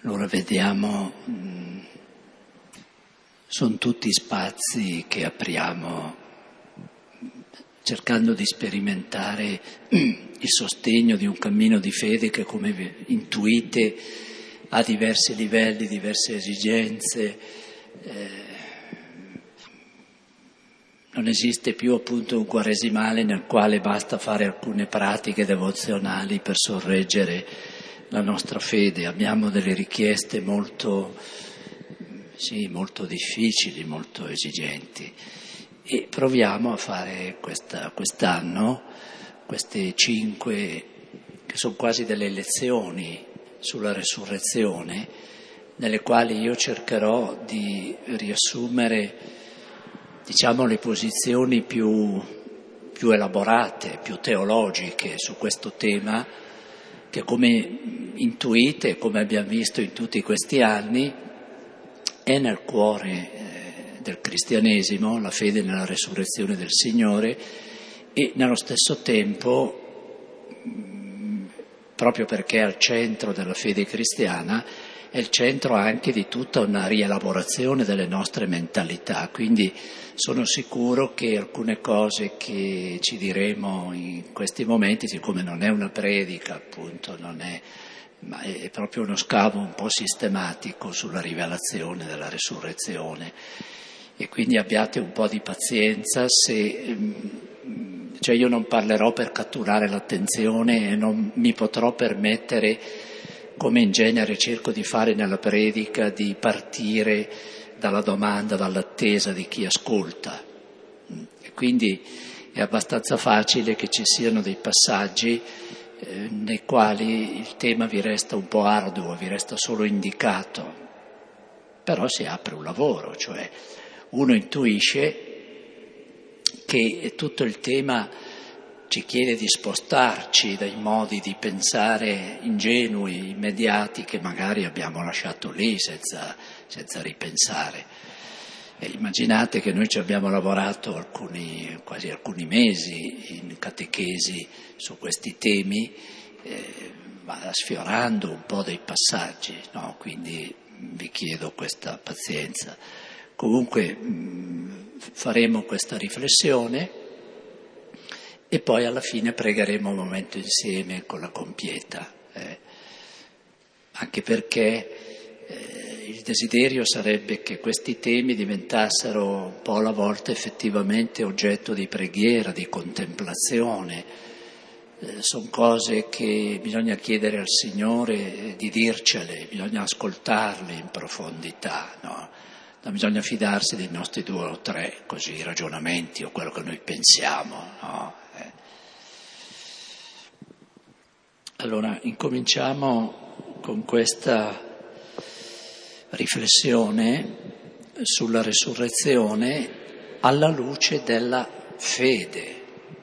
Allora vediamo, sono tutti spazi che apriamo cercando di sperimentare il sostegno di un cammino di fede che, come intuite, ha diversi livelli, diverse esigenze. Non esiste più appunto un quaresimale nel quale basta fare alcune pratiche devozionali per sorreggere la nostra fede. Abbiamo delle richieste molto difficili, molto esigenti e proviamo a fare quest'anno queste 5, che sono quasi delle lezioni sulla resurrezione, nelle quali io cercherò di riassumere, diciamo, le posizioni più elaborate, più teologiche su questo tema, che come intuite, come abbiamo visto in tutti questi anni, è nel cuore del cristianesimo, la fede nella resurrezione del Signore, e nello stesso tempo, proprio perché è al centro della fede cristiana, è il centro anche di tutta una rielaborazione delle nostre mentalità. Quindi sono sicuro che alcune cose che ci diremo in questi momenti, siccome non è una predica, appunto, ma è proprio uno scavo un po' sistematico sulla rivelazione della resurrezione, e quindi abbiate un po' di pazienza cioè io non parlerò per catturare l'attenzione e non mi potrò permettere, come in genere cerco di fare nella predica, di partire dalla domanda, dall'attesa di chi ascolta. E quindi è abbastanza facile che ci siano dei passaggi nei quali il tema vi resta un po' arduo, vi resta solo indicato, però si apre un lavoro, cioè uno intuisce che tutto il tema ci chiede di spostarci dai modi di pensare ingenui, immediati, che magari abbiamo lasciato lì senza ripensare. E immaginate che noi ci abbiamo lavorato quasi alcuni mesi in catechesi su questi temi, sfiorando un po' dei passaggi, no? Quindi vi chiedo questa pazienza. Comunque faremo questa riflessione e poi alla fine pregheremo un momento insieme con la compieta, anche perché il desiderio sarebbe che questi temi diventassero un po' alla volta effettivamente oggetto di preghiera, di contemplazione. Sono cose che bisogna chiedere al Signore di dircele, bisogna ascoltarle in profondità, no? Non bisogna fidarsi dei nostri 2 o 3 così ragionamenti o quello che noi pensiamo, no? Allora, incominciamo con questa riflessione sulla resurrezione alla luce della fede.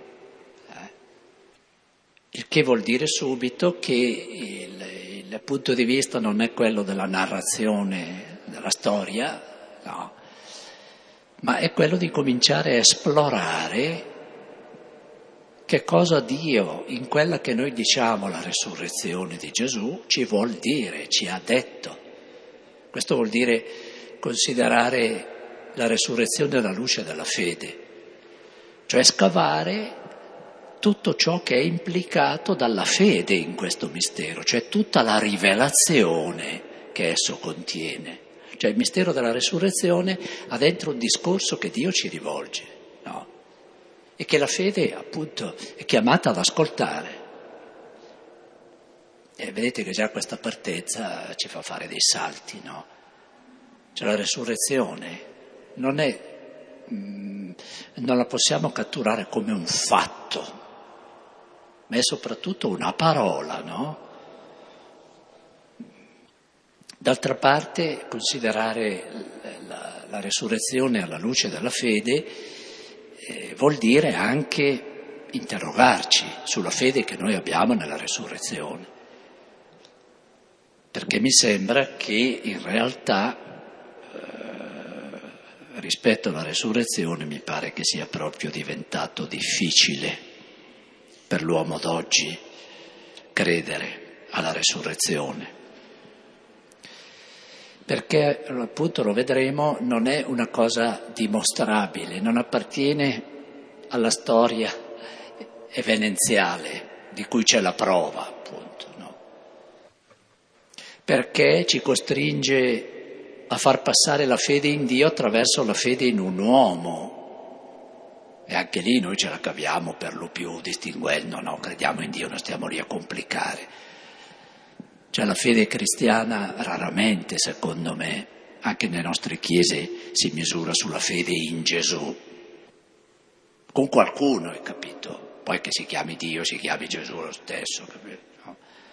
Il che vuol dire subito che il punto di vista non è quello della narrazione della storia, no, ma è quello di cominciare a esplorare che cosa Dio, in quella che noi diciamo la resurrezione di Gesù, ci vuol dire, ci ha detto. Questo vuol dire considerare la resurrezione alla luce della fede, cioè scavare tutto ciò che è implicato dalla fede in questo mistero, cioè tutta la rivelazione che esso contiene. Cioè il mistero della resurrezione ha dentro un discorso che Dio ci rivolge, no? E che la fede appunto è chiamata ad ascoltare. E vedete che già questa partenza ci fa fare dei salti, no? Cioè la resurrezione non la possiamo catturare come un fatto, ma è soprattutto una parola, no? D'altra parte, considerare la resurrezione alla luce della fede vuol dire anche interrogarci sulla fede che noi abbiamo nella resurrezione, perché mi sembra che in realtà rispetto alla resurrezione mi pare che sia proprio diventato difficile per l'uomo d'oggi credere alla resurrezione. perché appunto lo vedremo, non è una cosa dimostrabile, non appartiene alla storia evidenziale di cui c'è la prova, appunto, no? Perché ci costringe a far passare la fede in Dio attraverso la fede in un uomo. E anche lì noi ce la caviamo per lo più distinguendo, no? Crediamo in Dio, non stiamo lì a complicare. Cioè la fede cristiana raramente, secondo me, anche nelle nostre chiese, si misura sulla fede in Gesù. Con qualcuno, hai capito? Poi che si chiami Dio, si chiami Gesù lo stesso, capito? No?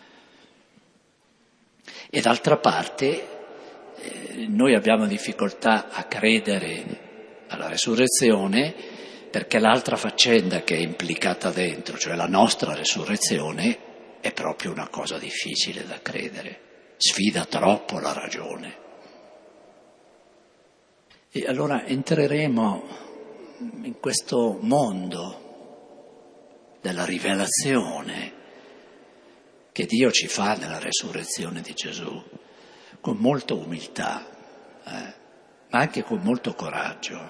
E d'altra parte noi abbiamo difficoltà a credere alla resurrezione perché l'altra faccenda che è implicata dentro, cioè la nostra resurrezione, è proprio una cosa difficile da credere, sfida troppo la ragione. E allora entreremo in questo mondo della rivelazione che Dio ci fa nella resurrezione di Gesù, con molta umiltà, ma anche con molto coraggio.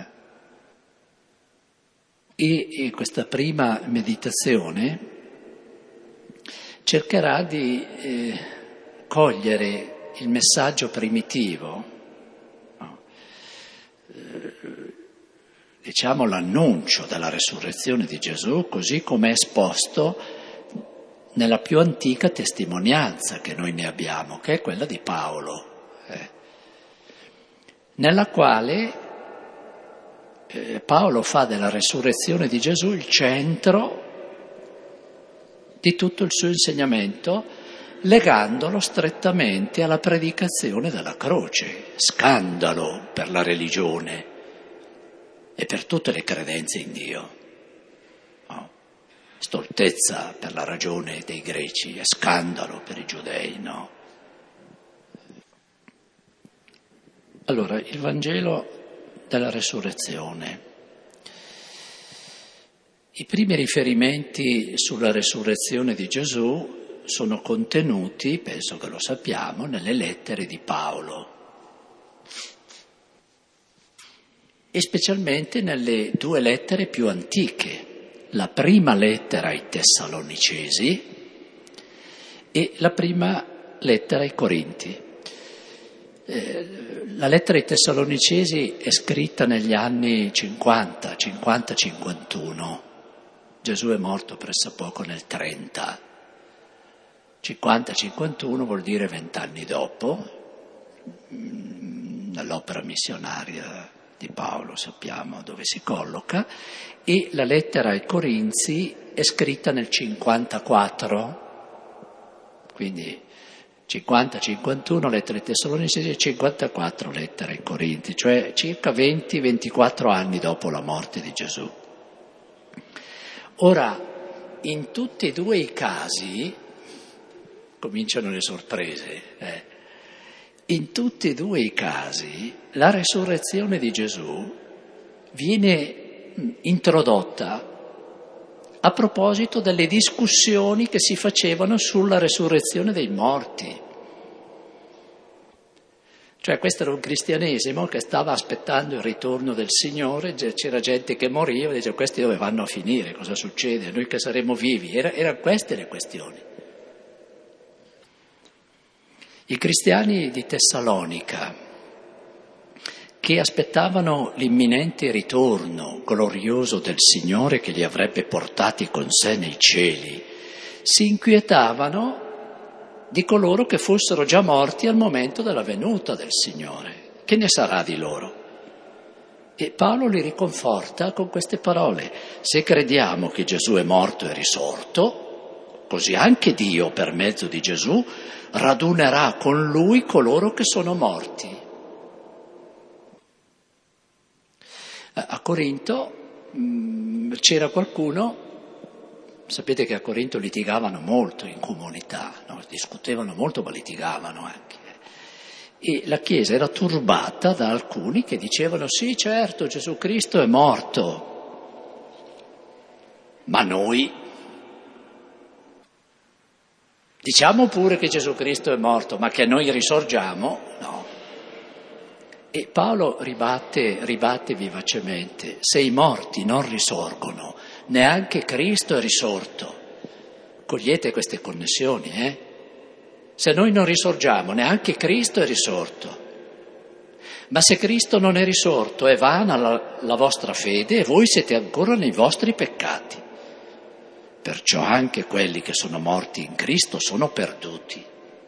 E questa prima meditazione cercherà di cogliere il messaggio primitivo, no? Diciamo l'annuncio della resurrezione di Gesù, così come è esposto nella più antica testimonianza che noi ne abbiamo, che è quella di Paolo, nella quale Paolo fa della resurrezione di Gesù il centro di tutto il suo insegnamento, legandolo strettamente alla predicazione della croce, scandalo per la religione e per tutte le credenze in Dio. No? Stoltezza per la ragione dei greci, è scandalo per i giudei, no? Allora, il Vangelo della resurrezione. I primi riferimenti sulla resurrezione di Gesù sono contenuti, penso che lo sappiamo, nelle lettere di Paolo e specialmente nelle due lettere più antiche. La prima lettera ai Tessalonicesi e la prima lettera ai Corinti. La lettera ai Tessalonicesi è scritta negli anni 50-51. Gesù è morto pressappoco nel 30. 50-51 vuol dire 20 anni dopo, nell'opera missionaria di Paolo sappiamo dove si colloca, e la lettera ai Corinzi è scritta nel 54, quindi 50-51 lettere ai Tessalonicesi e 54 lettere ai Corinti, cioè circa 20-24 anni dopo la morte di Gesù. Ora, in tutti e due i casi, cominciano le sorprese, in tutti e due i casi la resurrezione di Gesù viene introdotta a proposito delle discussioni che si facevano sulla resurrezione dei morti. Cioè questo era un cristianesimo che stava aspettando il ritorno del Signore, c'era gente che moriva, diceva questi dove vanno a finire, cosa succede, noi che saremo vivi, erano queste le questioni. I cristiani di Tessalonica, che aspettavano l'imminente ritorno glorioso del Signore che li avrebbe portati con sé nei cieli, si inquietavano di coloro che fossero già morti al momento della venuta del Signore. Che ne sarà di loro? E Paolo li riconforta con queste parole: se crediamo che Gesù è morto e risorto, così anche Dio per mezzo di Gesù radunerà con Lui coloro che sono morti. A Corinto c'era qualcuno, sapete che a Corinto litigavano molto in comunità, no? Discutevano molto ma litigavano anche. E la Chiesa era turbata da alcuni che dicevano sì, certo, Gesù Cristo è morto, ma noi diciamo pure che Gesù Cristo è morto, ma che noi risorgiamo, no. E Paolo ribatte vivacemente: se i morti non risorgono, neanche Cristo è risorto. Cogliete queste connessioni, Se noi non risorgiamo, neanche Cristo è risorto. Ma se Cristo non è risorto, è vana la vostra fede e voi siete ancora nei vostri peccati. Perciò anche quelli che sono morti in Cristo sono perduti.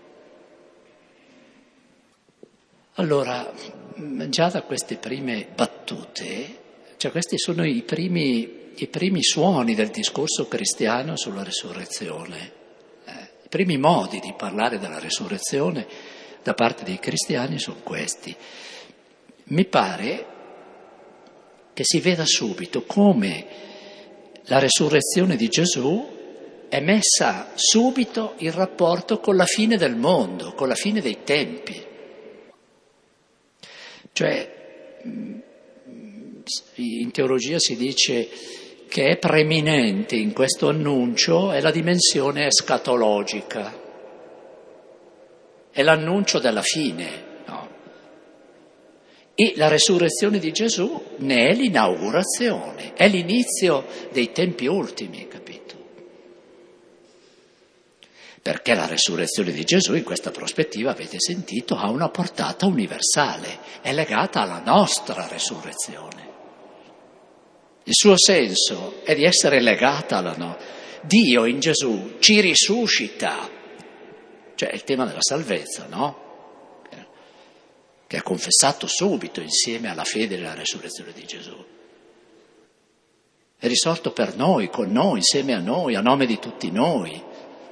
Allora, già da queste prime battute, cioè questi sono i primi suoni del discorso cristiano sulla resurrezione, i primi modi di parlare della resurrezione da parte dei cristiani sono questi. Mi pare che si veda subito come la resurrezione di Gesù è messa subito in rapporto con la fine del mondo, con la fine dei tempi. Cioè, in teologia si dice che è preeminente in questo annuncio è la dimensione escatologica, è l'annuncio della fine, no? E la resurrezione di Gesù ne è l'inaugurazione, è l'inizio dei tempi ultimi, capito? Perché la resurrezione di Gesù, in questa prospettiva, avete sentito, ha una portata universale, è legata alla nostra resurrezione. Il suo senso è di essere legata alla nostra. Dio in Gesù ci risuscita, cioè è il tema della salvezza, no? Che è confessato subito insieme alla fede della resurrezione di Gesù. È risorto per noi, con noi, insieme a noi, a nome di tutti noi.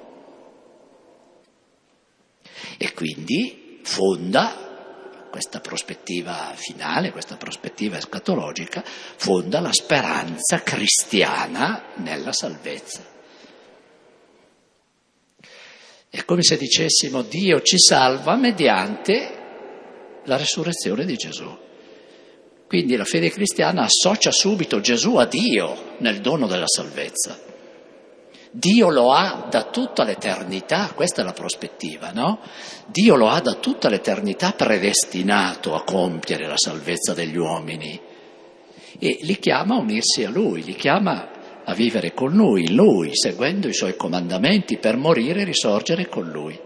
E quindi fonda questa prospettiva finale, questa prospettiva escatologica, fonda la speranza cristiana nella salvezza. È come se dicessimo Dio ci salva mediante la resurrezione di Gesù. Quindi la fede cristiana associa subito Gesù a Dio nel dono della salvezza. Dio lo ha da tutta l'eternità, questa è la prospettiva, no? Dio lo ha da tutta l'eternità predestinato a compiere la salvezza degli uomini e li chiama a unirsi a Lui, li chiama a vivere con Lui, seguendo i Suoi comandamenti per morire e risorgere con Lui.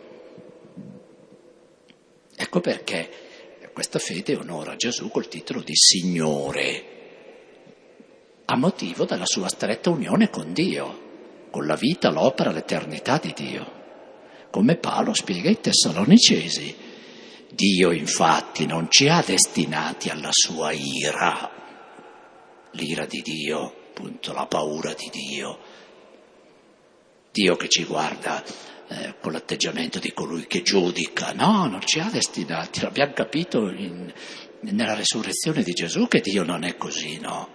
Ecco perché questa fede onora Gesù col titolo di Signore, a motivo della sua stretta unione con Dio, con la vita, l'opera, l'eternità di Dio. Come Paolo spiega ai Tessalonicesi, Dio infatti non ci ha destinati alla sua ira, l'ira di Dio, appunto la paura di Dio, Dio che ci guarda con l'atteggiamento di colui che giudica, no, non ci ha destinati, l'abbiamo capito nella resurrezione di Gesù che Dio non è così, no?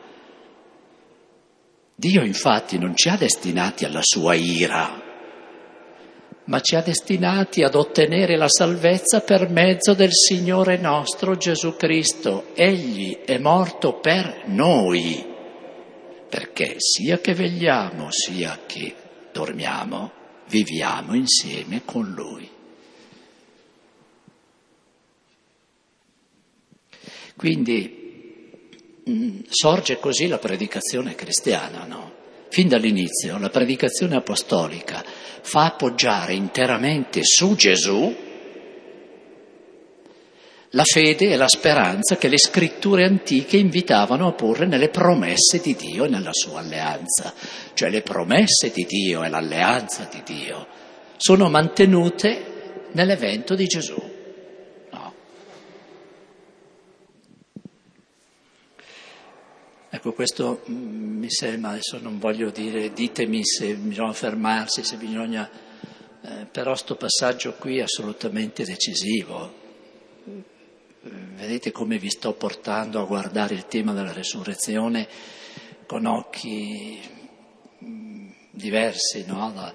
Dio infatti non ci ha destinati alla sua ira, ma ci ha destinati ad ottenere la salvezza per mezzo del Signore nostro Gesù Cristo. Egli è morto per noi, perché sia che vegliamo sia che dormiamo, viviamo insieme con Lui. Quindi sorge così la predicazione cristiana, no? Fin dall'inizio la predicazione apostolica fa appoggiare interamente su Gesù la fede e la speranza che le scritture antiche invitavano a porre nelle promesse di Dio e nella sua alleanza. Cioè le promesse di Dio e l'alleanza di Dio sono mantenute nell'evento di Gesù. Ecco, questo mi sembra, adesso non voglio dire, ditemi se bisogna fermarsi, se bisogna, però sto passaggio qui è assolutamente decisivo. Vedete come vi sto portando a guardare il tema della resurrezione con occhi diversi, no?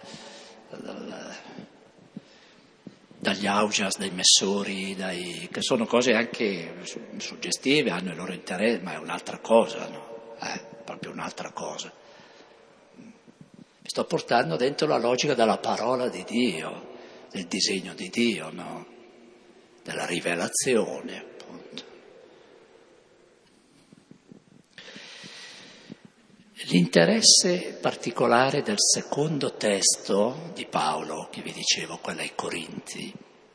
Dagli augias, dai messori, che sono cose anche suggestive, hanno il loro interesse, ma è un'altra cosa, no? Proprio un'altra cosa. Mi sto portando dentro la logica della parola di Dio, del disegno di Dio, no? Della rivelazione, appunto. L'interesse particolare del secondo testo di Paolo, che vi dicevo, quello ai Corinzi,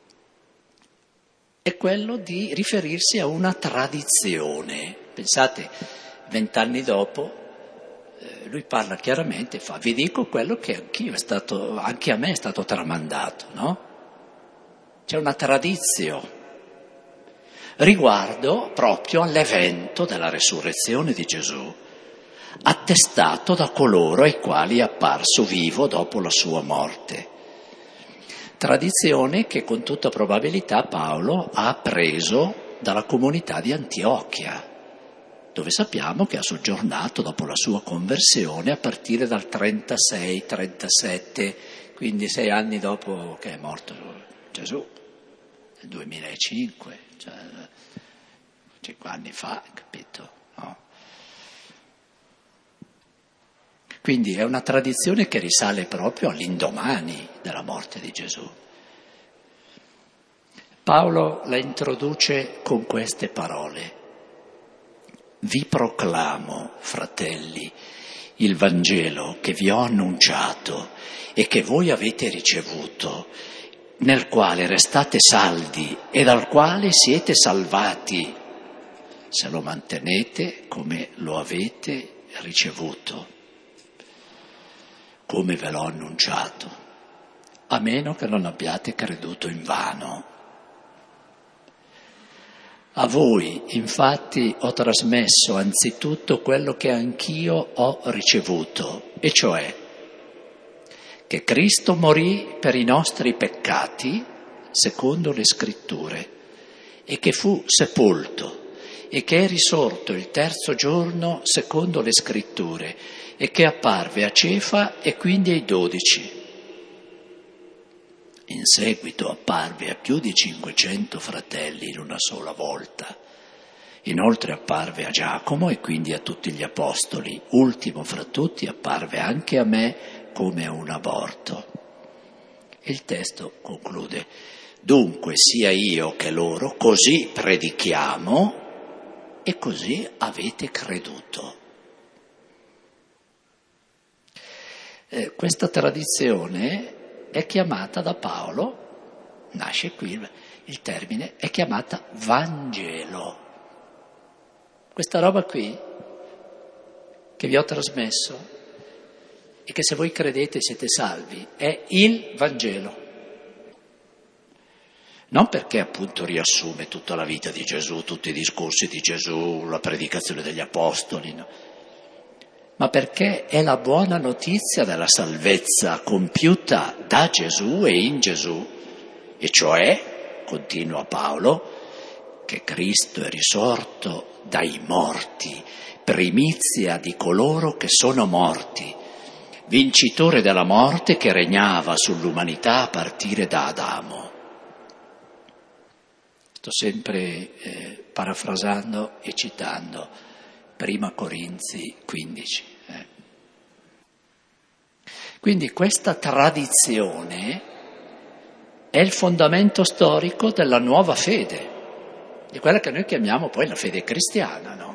è quello di riferirsi a una tradizione. Pensate, 20 anni dopo, lui parla chiaramente, vi dico quello che anche a me è stato tramandato, no? C'è una tradizione riguardo proprio all'evento della resurrezione di Gesù, attestato da coloro ai quali è apparso vivo dopo la sua morte. Tradizione che con tutta probabilità Paolo ha appreso dalla comunità di Antiochia, dove sappiamo che ha soggiornato dopo la sua conversione a partire dal 36-37, quindi 6 anni dopo che è morto Gesù, nel 2005, cioè 5 anni fa, capito? No? Quindi è una tradizione che risale proprio all'indomani della morte di Gesù. Paolo la introduce con queste parole: vi proclamo, fratelli, il Vangelo che vi ho annunciato e che voi avete ricevuto, nel quale restate saldi e dal quale siete salvati, se lo mantenete come lo avete ricevuto, come ve l'ho annunciato, a meno che non abbiate creduto invano. A voi, infatti, ho trasmesso anzitutto quello che anch'io ho ricevuto, e cioè che Cristo morì per i nostri peccati, secondo le Scritture, e che fu sepolto, e che è risorto il terzo giorno, secondo le Scritture, e che apparve a Cefa e quindi ai 12. In seguito apparve a più di 500 fratelli in una sola volta. Inoltre apparve a Giacomo e quindi a tutti gli apostoli. Ultimo fra tutti apparve anche a me come a un aborto. E il testo conclude: dunque sia io che loro così predichiamo e così avete creduto. Questa tradizione è chiamata da Paolo, nasce qui il termine, è chiamata Vangelo. Questa roba qui che vi ho trasmesso e che se voi credete siete salvi è il Vangelo. Non perché appunto riassume tutta la vita di Gesù, tutti i discorsi di Gesù, la predicazione degli apostoli, no? Ma perché è la buona notizia della salvezza compiuta da Gesù e in Gesù, e cioè, continua Paolo, che Cristo è risorto dai morti, primizia di coloro che sono morti, vincitore della morte che regnava sull'umanità a partire da Adamo. Sto sempre parafrasando e citando Prima Corinzi 15. Quindi questa tradizione è il fondamento storico della nuova fede, di quella che noi chiamiamo poi la fede cristiana, no?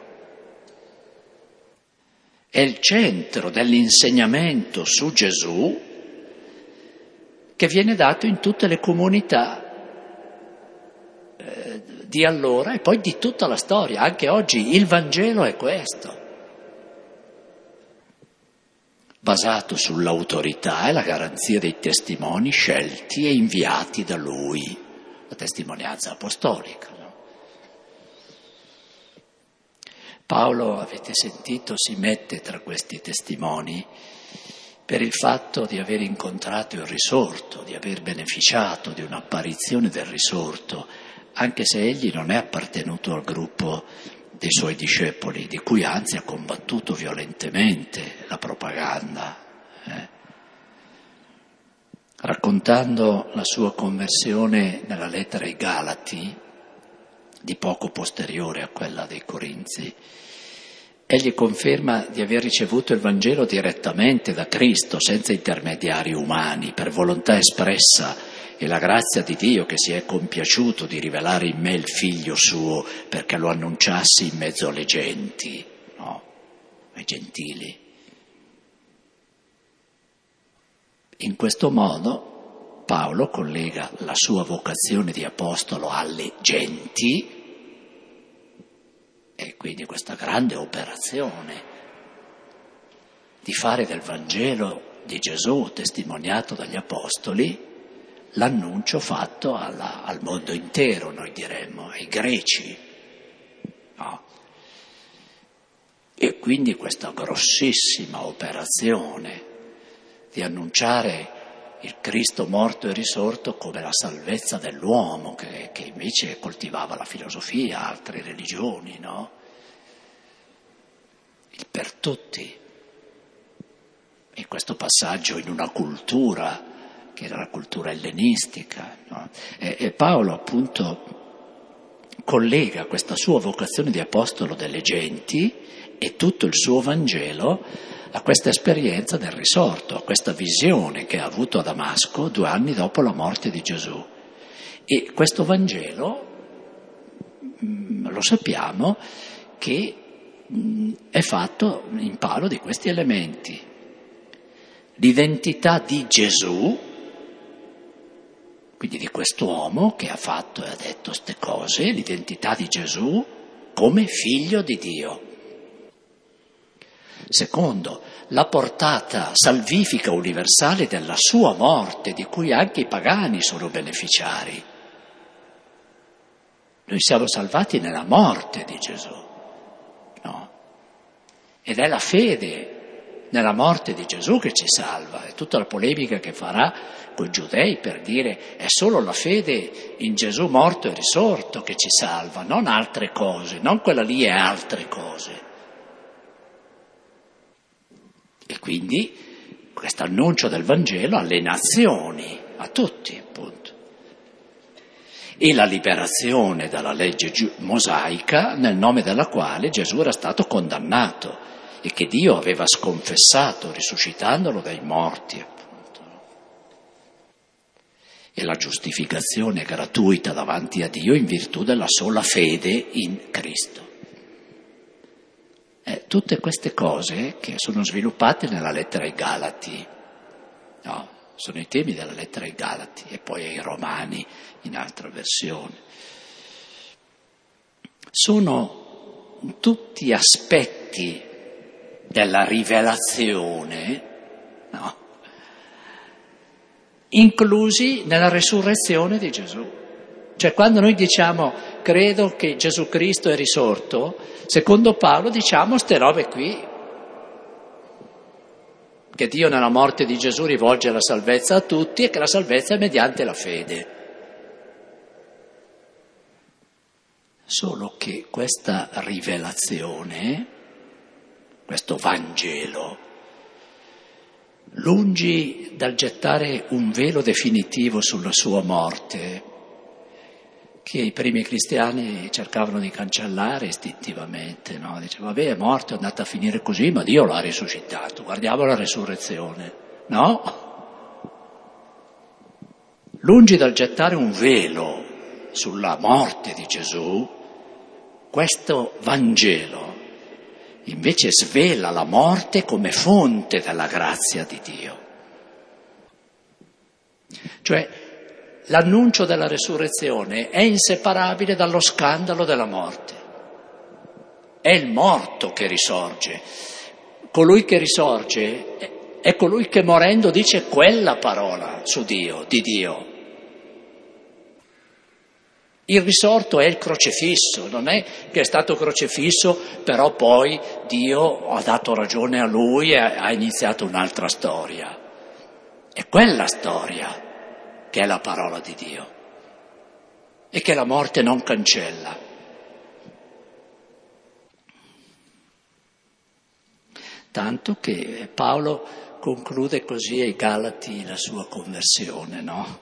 È il centro dell'insegnamento su Gesù che viene dato in tutte le comunità di allora e poi di tutta la storia. Anche oggi il Vangelo è questo, basato sull'autorità e la garanzia dei testimoni scelti e inviati da Lui, la testimonianza apostolica. No? Paolo, avete sentito, si mette tra questi testimoni per il fatto di aver incontrato il risorto, di aver beneficiato di un'apparizione del risorto, anche se egli non è appartenuto al gruppo dei suoi discepoli, di cui anzi ha combattuto violentemente la propaganda. Raccontando la sua conversione nella lettera ai Galati, di poco posteriore a quella dei Corinzi, egli conferma di aver ricevuto il Vangelo direttamente da Cristo, senza intermediari umani, per volontà espressa, e la grazia di Dio che si è compiaciuto di rivelare in me il Figlio suo perché lo annunciassi in mezzo alle genti, no? Ai gentili. In questo modo Paolo collega la sua vocazione di apostolo alle genti e quindi questa grande operazione di fare del Vangelo di Gesù, testimoniato dagli apostoli, l'annuncio fatto al mondo intero, noi diremmo, ai greci. No? E quindi questa grossissima operazione di annunciare il Cristo morto e risorto come la salvezza dell'uomo, che invece coltivava la filosofia, altre religioni, no? Il per tutti. E questo passaggio in una cultura, che era la cultura ellenistica, no? E Paolo appunto collega questa sua vocazione di apostolo delle genti e tutto il suo Vangelo a questa esperienza del risorto, a questa visione che ha avuto a Damasco 2 anni dopo la morte di Gesù. E questo Vangelo, lo sappiamo, che è fatto in Paolo di questi elementi. L'identità di Gesù, quindi di quest'uomo che ha fatto e ha detto queste cose, l'identità di Gesù come figlio di Dio. Secondo, la portata salvifica universale della sua morte, di cui anche i pagani sono beneficiari. Noi siamo salvati nella morte di Gesù, no? Ed è la fede nella morte di Gesù che ci salva. È tutta la polemica che farà con i giudei per dire è solo la fede in Gesù morto e risorto che ci salva, non altre cose, non quella lì e altre cose. E quindi questo annuncio del Vangelo alle nazioni, a tutti appunto. E la liberazione dalla legge mosaica nel nome della quale Gesù era stato condannato e che Dio aveva sconfessato risuscitandolo dai morti appunto. E la giustificazione gratuita davanti a Dio in virtù della sola fede in Cristo. Tutte queste cose che sono sviluppate nella lettera ai Galati, no? Sono i temi della lettera ai Galati e poi ai Romani in altra versione. Sono tutti aspetti della rivelazione, no? Inclusi nella resurrezione di Gesù. Cioè quando noi diciamo credo che Gesù Cristo è risorto, secondo Paolo diciamo ste robe qui, che Dio nella morte di Gesù rivolge la salvezza a tutti e che la salvezza è mediante la fede. Solo che questa rivelazione, questo Vangelo, lungi dal gettare un velo definitivo sulla sua morte, che i primi cristiani cercavano di cancellare istintivamente, no? Diceva, vabbè, è morto, è andato a finire così, ma Dio l'ha risuscitato, guardiamo la resurrezione, no? Lungi dal gettare un velo sulla morte di Gesù, questo Vangelo invece svela la morte come fonte della grazia di Dio. Cioè, l'annuncio della resurrezione è inseparabile dallo scandalo della morte. È il morto che risorge. Colui che risorge è colui che morendo dice quella parola su Dio, di Dio. Il risorto è il crocefisso, non è che è stato crocefisso, però poi Dio ha dato ragione a lui e ha iniziato un'altra storia. È quella storia che è la parola di Dio e che la morte non cancella. Tanto che Paolo conclude così ai Galati la sua conversione, no?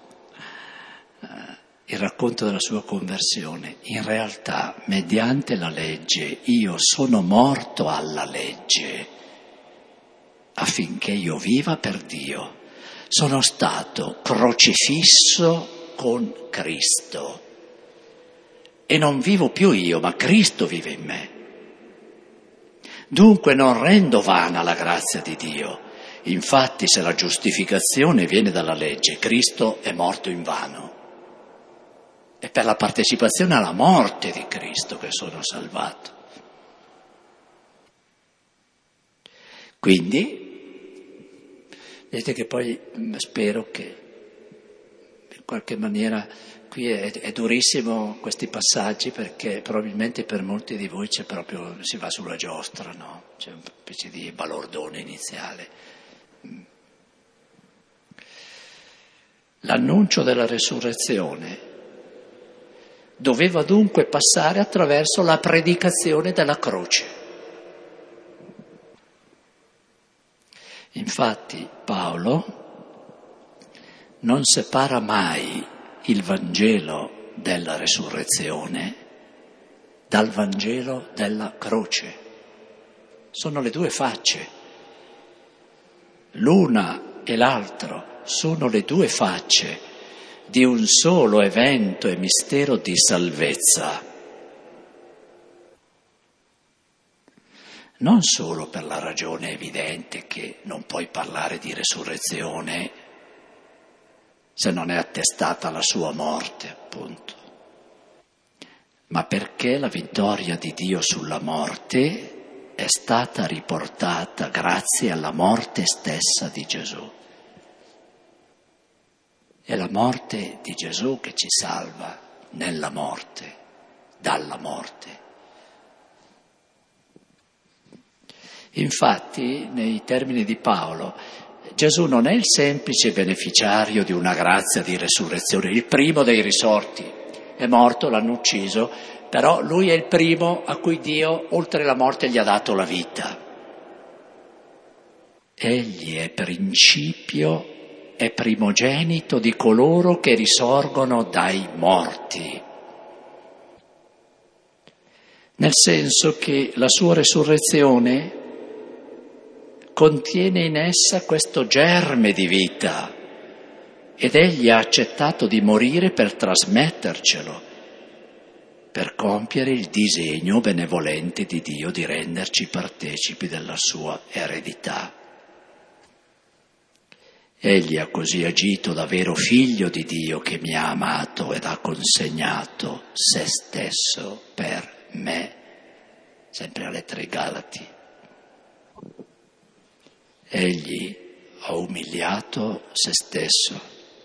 Il racconto della sua conversione. In realtà, mediante la legge, io sono morto alla legge affinché io viva per Dio. Sono stato crocifisso con Cristo e non vivo più io, ma Cristo vive in me. Dunque non rendo vana la grazia di Dio. Infatti, se la giustificazione viene dalla legge, Cristo è morto invano. È per la partecipazione alla morte di Cristo che sono salvato. Quindi, vedete che poi spero che in qualche maniera qui è durissimo questi passaggi, perché probabilmente per molti di voi si va sulla giostra, no? C'è una specie di balordone iniziale. L'annuncio della resurrezione doveva dunque passare attraverso la predicazione della croce. Infatti Paolo non separa mai il Vangelo della resurrezione dal Vangelo della croce. Sono le due facce. L'una e l'altro sono le due facce di un solo evento e mistero di salvezza. Non solo per la ragione evidente che non puoi parlare di resurrezione se non è attestata la sua morte, appunto, ma perché la vittoria di Dio sulla morte è stata riportata grazie alla morte stessa di Gesù. È la morte di Gesù che ci salva nella morte, dalla morte. Infatti, nei termini di Paolo, Gesù non è il semplice beneficiario di una grazia di resurrezione, il primo dei risorti. È morto, l'hanno ucciso, però lui è il primo a cui Dio, oltre la morte, gli ha dato la vita. Egli è principio, è primogenito di coloro che risorgono dai morti. Nel senso che la sua resurrezione contiene in essa questo germe di vita ed egli ha accettato di morire per trasmettercelo, per compiere il disegno benevolente di Dio di renderci partecipi della sua eredità. Egli ha così agito da vero figlio di Dio che mi ha amato ed ha consegnato se stesso per me, sempre alla lettera ai Galati. Egli ha umiliato se stesso,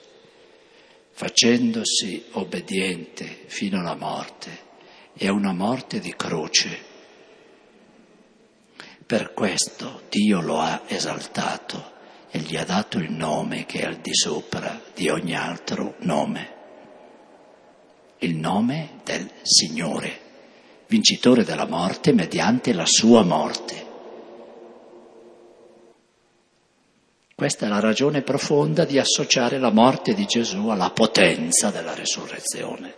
facendosi obbediente fino alla morte, e a una morte di croce. Per questo Dio lo ha esaltato e gli ha dato il nome che è al di sopra di ogni altro nome. Il nome del Signore, vincitore della morte mediante la sua morte. Questa è la ragione profonda di associare la morte di Gesù alla potenza della resurrezione.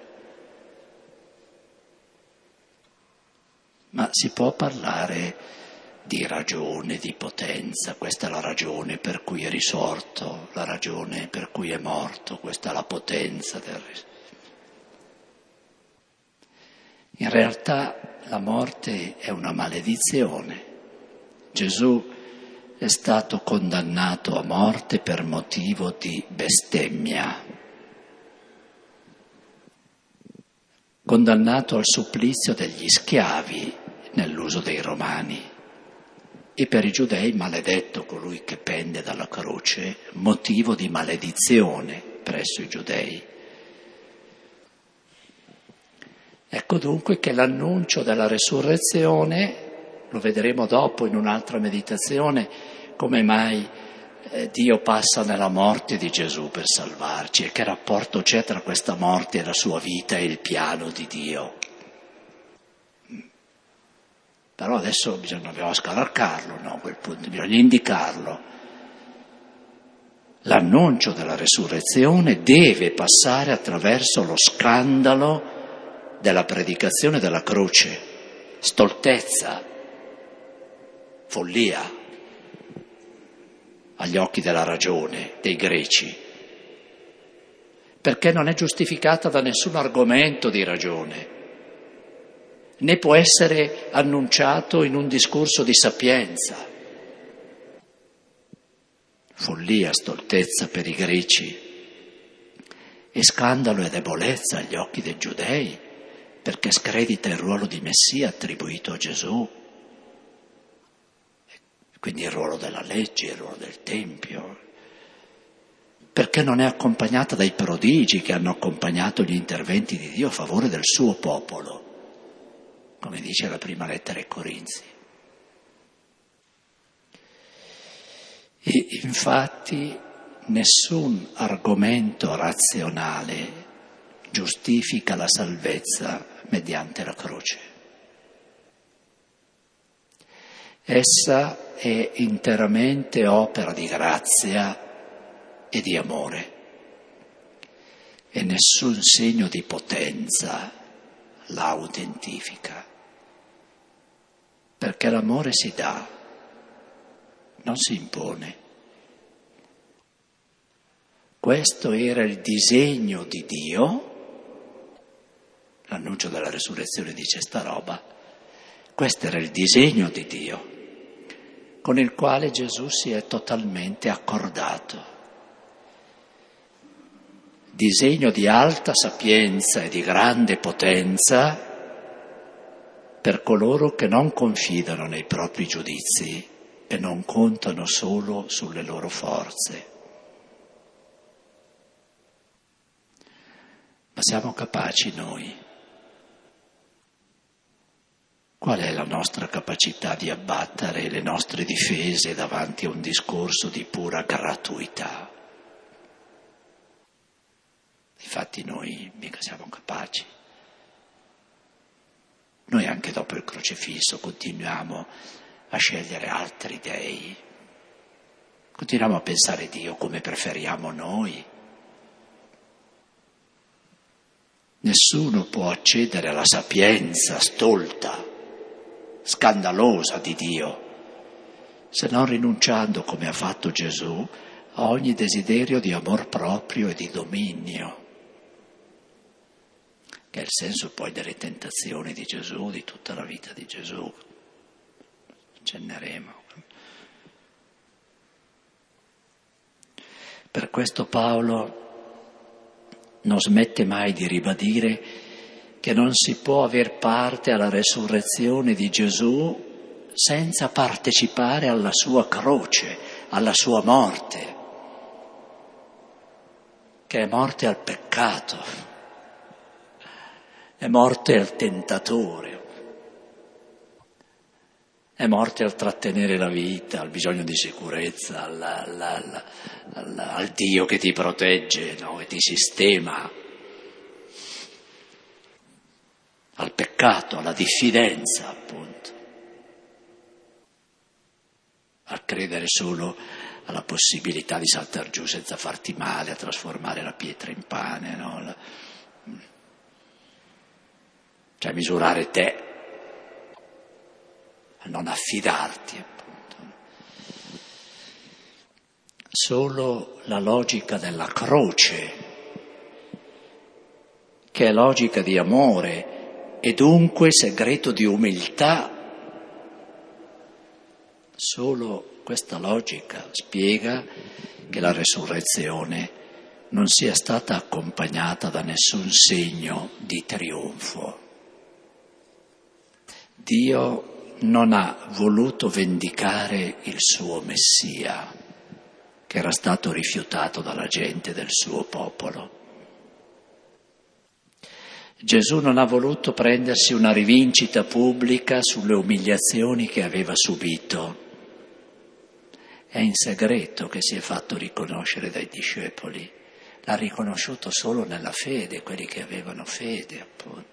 Ma si può parlare di ragione, di potenza, questa è la ragione per cui è risorto, la ragione per cui è morto, questa è la potenza del risorto. In realtà la morte è una maledizione. Gesù è stato condannato a morte per motivo di bestemmia, condannato al supplizio degli schiavi nell'uso dei romani, e per i giudei maledetto colui che pende dalla croce, motivo di maledizione presso i giudei. Ecco dunque che l'annuncio della resurrezione, lo vedremo dopo in un'altra meditazione, come mai Dio passa nella morte di Gesù per salvarci e che rapporto c'è tra questa morte e la sua vita e il piano di Dio. Però adesso dobbiamo scavalcarlo, no? A quel punto bisogna indicarlo. L'annuncio della resurrezione deve passare attraverso lo scandalo della predicazione della croce, stoltezza, follia agli occhi della ragione dei greci, perché non è giustificata da nessun argomento di ragione, né può essere annunciato in un discorso di sapienza. follia, stoltezza per i greci e scandalo e debolezza agli occhi dei giudei, perché scredita il ruolo di Messia attribuito a Gesù, quindi il ruolo della legge, il ruolo del Tempio, perché non è accompagnata dai prodigi che hanno accompagnato gli interventi di Dio a favore del suo popolo, come dice la prima lettera ai Corinzi. E infatti nessun argomento razionale giustifica la salvezza mediante la croce. Essa è interamente opera di grazia e di amore, e nessun segno di potenza la autentifica, perché l'amore si dà, non si impone. Questo era il disegno di Dio, l'annuncio della resurrezione dice sta roba, questo era il disegno di Dio, con il quale Gesù si è totalmente accordato. Disegno di alta sapienza e di grande potenza per coloro che non confidano nei propri giudizi e non contano solo sulle loro forze. Ma siamo capaci noi? Qual è la nostra capacità di abbattere le nostre difese davanti a un discorso di pura gratuità? Infatti noi mica siamo capaci. Noi anche dopo il crocifisso continuiamo a scegliere altri dei, continuiamo a pensare Dio come preferiamo noi. Nessuno può accedere alla sapienza stolta, scandalosa di Dio, se non rinunciando, come ha fatto Gesù, a ogni desiderio di amor proprio e di dominio, che è il senso poi delle tentazioni di Gesù, di tutta la vita di Gesù. Accenneremo. Per questo Paolo non smette mai di ribadire che non si può aver parte alla resurrezione di Gesù senza partecipare alla sua croce, alla sua morte, che è morte al peccato. È morte al tentatore, è morte al trattenere la vita, al bisogno di sicurezza, al Dio che ti protegge, no? E ti sistema, al peccato, alla diffidenza, appunto, a credere solo alla possibilità di saltar giù senza farti male, a trasformare la pietra in pane, no? Cioè misurare te, a non affidarti, appunto. Solo la logica della croce, che è logica di amore e dunque segreto di umiltà, solo questa logica spiega che la resurrezione non sia stata accompagnata da nessun segno di trionfo. Dio non ha voluto vendicare il suo Messia, che era stato rifiutato dalla gente del suo popolo. Gesù non ha voluto prendersi una rivincita pubblica sulle umiliazioni che aveva subito. È in segreto che si è fatto riconoscere dai discepoli. L'ha riconosciuto solo nella fede, quelli che avevano fede, appunto.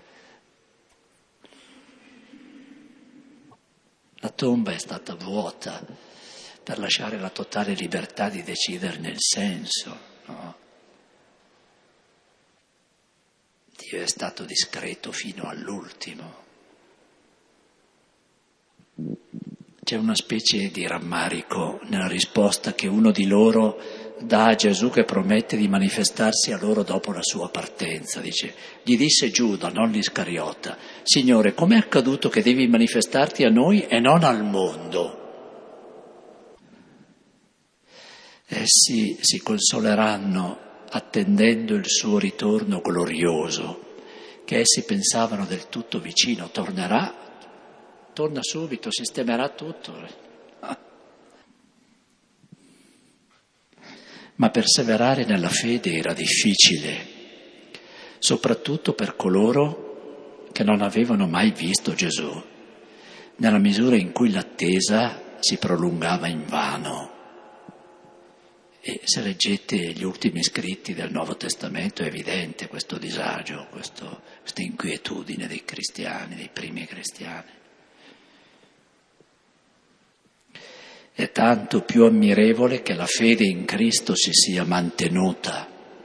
La tomba è stata vuota per lasciare la totale libertà di deciderne il senso, no? Dio è stato discreto fino all'ultimo. C'è una specie di rammarico nella risposta che uno di loro dà a Gesù, che promette di manifestarsi a loro dopo la sua partenza. Dice, gli disse Giuda, non l'Iscariota: Signore, com'è accaduto che devi manifestarti a noi e non al mondo? Essi si consoleranno attendendo il suo ritorno glorioso, che essi pensavano del tutto vicino. Torna subito, sistemerà tutto. Ma perseverare nella fede era difficile, soprattutto per coloro che non avevano mai visto Gesù, nella misura in cui l'attesa si prolungava invano. E se leggete gli ultimi scritti del Nuovo Testamento è evidente questo disagio, questa inquietudine dei cristiani, dei primi cristiani. È tanto più ammirevole che la fede in Cristo si sia mantenuta,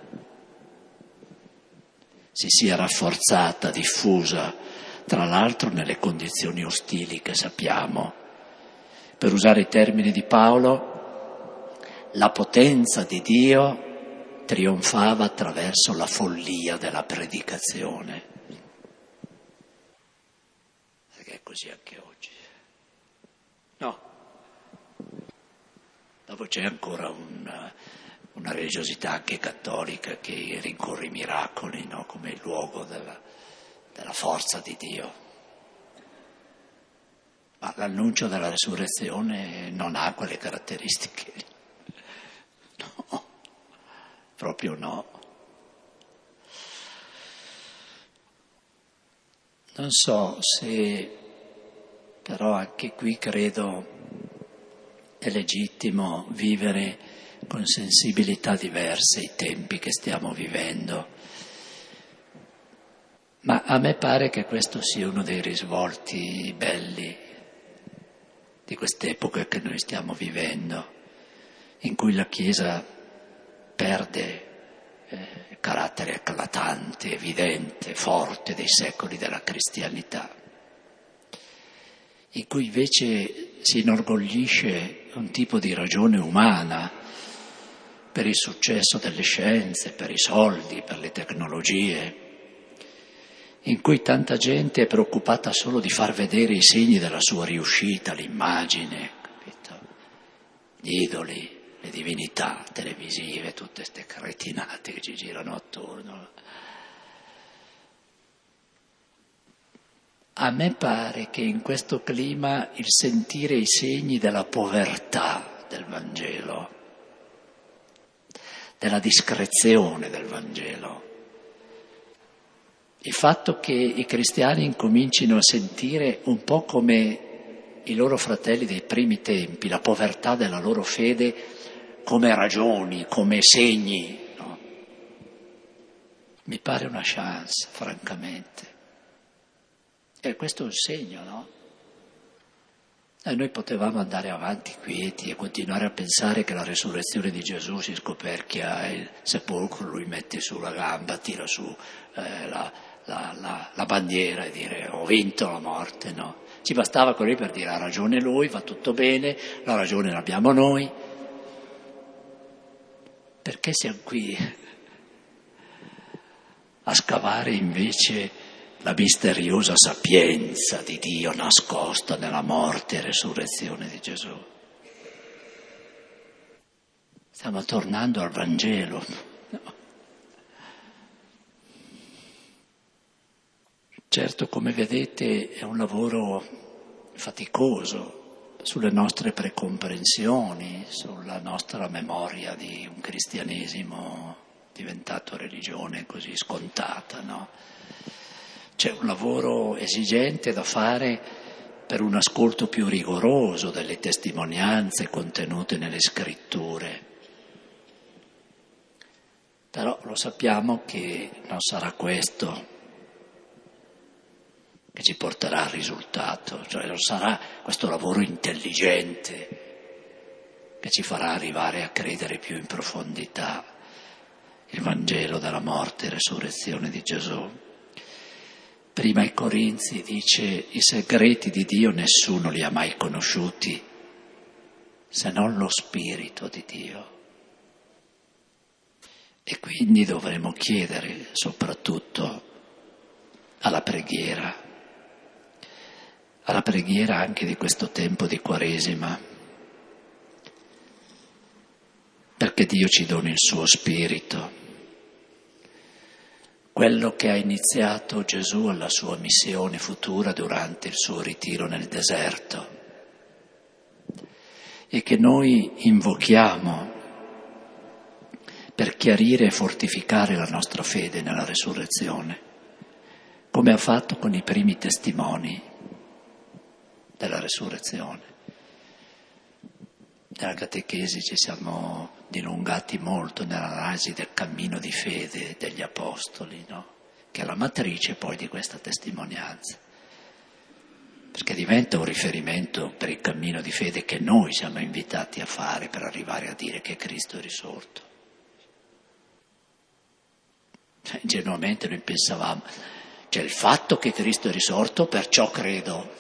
si sia rafforzata, diffusa, tra l'altro nelle condizioni ostili che sappiamo. Per usare i termini di Paolo, la potenza di Dio trionfava attraverso la follia della predicazione. Perché è così anche oggi. No. Dopo c'è ancora una religiosità anche cattolica che rincorre i miracoli, no? Come il luogo della forza di Dio. Ma l'annuncio della resurrezione non ha quelle caratteristiche. No, proprio no. Non so se, però anche qui credo è legittimo vivere con sensibilità diverse i tempi che stiamo vivendo. Ma a me pare che questo sia uno dei risvolti belli di quest'epoca che noi stiamo vivendo, in cui la Chiesa perde carattere eclatante, evidente, forte dei secoli della cristianità, in cui invece si inorgoglisce un tipo di ragione umana per il successo delle scienze, per i soldi, per le tecnologie, in cui tanta gente è preoccupata solo di far vedere i segni della sua riuscita, l'immagine, capito? Gli idoli, le divinità televisive, tutte queste cretinate che ci girano attorno. A me pare che in questo clima il sentire i segni della povertà del Vangelo, della discrezione del Vangelo, il fatto che i cristiani incomincino a sentire un po' come i loro fratelli dei primi tempi, la povertà della loro fede come ragioni, come segni, no? Mi pare una chance, francamente. E questo è un segno, no? E noi potevamo andare avanti quieti e continuare a pensare che la resurrezione di Gesù si scoperchia il sepolcro, lui mette su la gamba, tira su la bandiera e dire ho vinto la morte, no? Ci bastava quello per dire ha ragione lui, va tutto bene, la ragione l'abbiamo noi. Perché siamo qui a scavare invece la misteriosa sapienza di Dio nascosta nella morte e resurrezione di Gesù? Stiamo tornando al Vangelo. No. Certo, come vedete, è un lavoro faticoso sulle nostre precomprensioni, sulla nostra memoria di un cristianesimo diventato religione così scontata, no? C'è un lavoro esigente da fare per un ascolto più rigoroso delle testimonianze contenute nelle scritture. Però lo sappiamo che non sarà questo che ci porterà al risultato, cioè non sarà questo lavoro intelligente che ci farà arrivare a credere più in profondità il Vangelo della morte e resurrezione di Gesù. Prima ai Corinzi dice i segreti di Dio nessuno li ha mai conosciuti se non lo Spirito di Dio. E quindi dovremo chiedere soprattutto alla preghiera anche di questo tempo di Quaresima, perché Dio ci doni il suo Spirito. Quello che ha iniziato Gesù alla sua missione futura durante il suo ritiro nel deserto e che noi invochiamo per chiarire e fortificare la nostra fede nella resurrezione, come ha fatto con i primi testimoni della resurrezione. Nella catechesi ci siamo dilungati molto nell'analisi del cammino di fede degli Apostoli, no? Che è la matrice poi di questa testimonianza, perché diventa un riferimento per il cammino di fede che noi siamo invitati a fare per arrivare a dire che Cristo è risorto. Ingenuamente noi pensavamo, c'è il fatto che Cristo è risorto, perciò credo.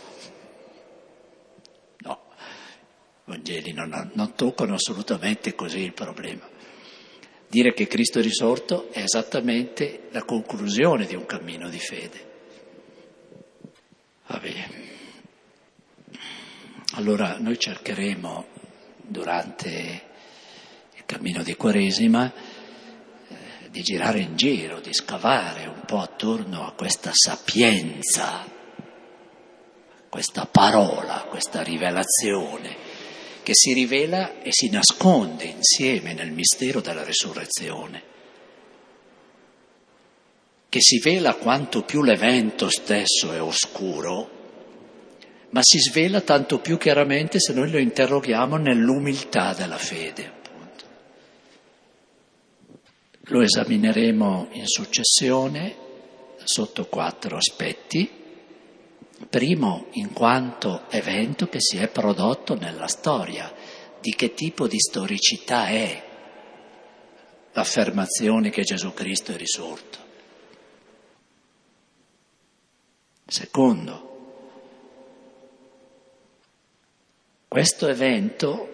No, i Vangeli non toccano assolutamente così il problema. Dire che Cristo è risorto è esattamente la conclusione di un cammino di fede. Va bene. Allora noi cercheremo durante il cammino di Quaresima di girare in giro, di scavare un po' attorno a questa sapienza, questa parola, questa rivelazione che si rivela e si nasconde insieme nel mistero della resurrezione, che si vela quanto più l'evento stesso è oscuro, ma si svela tanto più chiaramente se noi lo interroghiamo nell'umiltà della fede. Lo esamineremo in successione sotto 4 aspetti. Primo, in quanto evento che si è prodotto nella storia. Di che tipo di storicità è l'affermazione che Gesù Cristo è risorto? Secondo, questo evento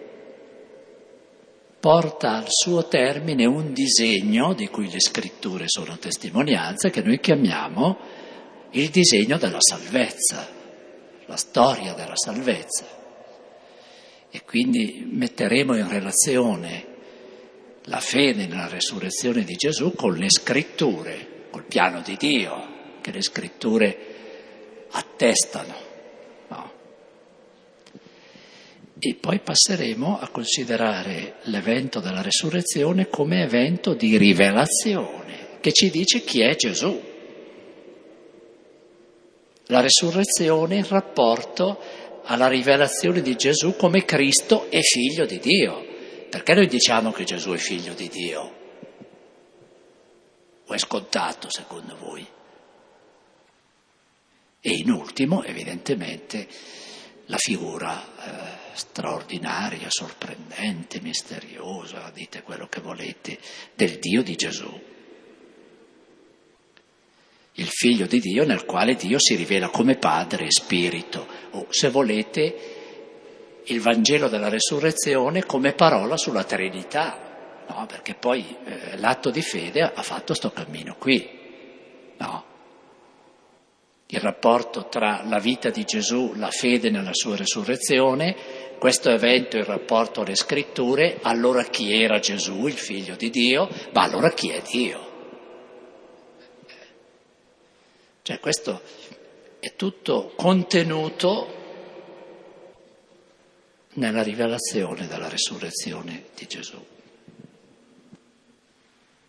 porta al suo termine un disegno di cui le scritture sono testimonianza, che noi chiamiamo il disegno della salvezza, la storia della salvezza. E quindi metteremo in relazione la fede nella resurrezione di Gesù con le scritture, col piano di Dio, che le scritture attestano. E poi passeremo a considerare l'evento della resurrezione come evento di rivelazione, che ci dice chi è Gesù. La resurrezione in rapporto alla rivelazione di Gesù come Cristo e figlio di Dio. Perché noi diciamo che Gesù è figlio di Dio? O è scontato secondo voi? E in ultimo, evidentemente, la figura straordinaria, sorprendente, misteriosa, dite quello che volete, del Dio di Gesù. Il figlio di Dio nel quale Dio si rivela come Padre e Spirito, o se volete il Vangelo della Resurrezione come parola sulla Trinità, no? Perché poi l'atto di fede ha fatto sto cammino qui, no? Il rapporto tra la vita di Gesù, la fede nella sua resurrezione, questo evento in rapporto alle scritture, allora chi era Gesù, il figlio di Dio, ma allora chi è Dio? Cioè questo è tutto contenuto nella rivelazione della resurrezione di Gesù.